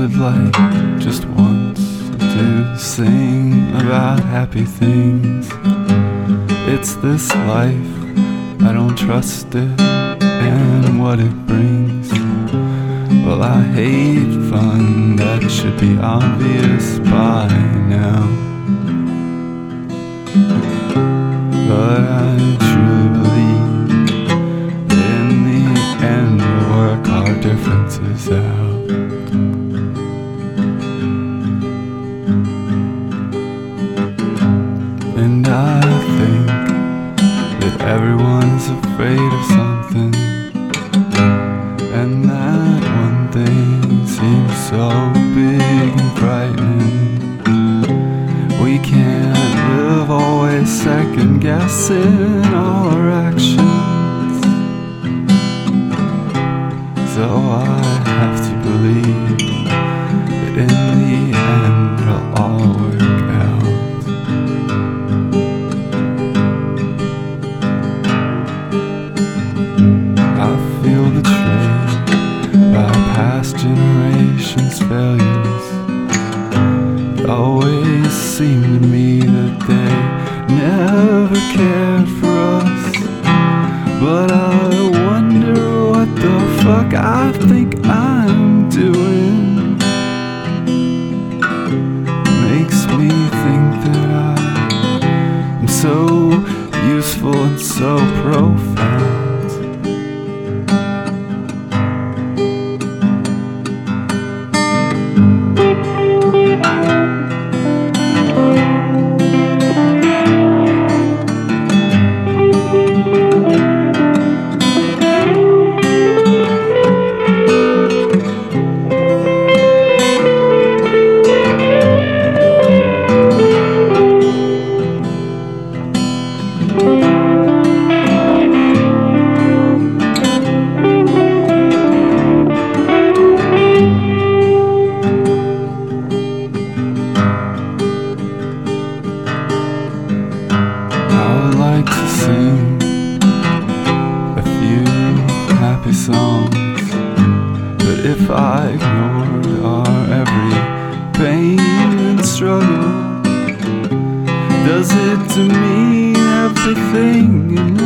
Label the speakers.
Speaker 1: would like just once to sing about happy things. It's this life, I don't trust it and what it brings. Well, I hate fun, that should be obvious by now. But I truly believe that in the end we'll work our differences out. And I think that everyone's afraid of something, and that one thing seems so big and frightening. We can't live always second guessing all our actions. So I have to believe that in the end it'll all work out. I feel betrayed by past generations' failures. It always seemed to me that they never cared for us. But I wonder what the fuck I think I'm doing. Makes me think that I'm so useful and so profound. To sing a few happy songs, but if I ignored our every pain and struggle, does it to mean everything in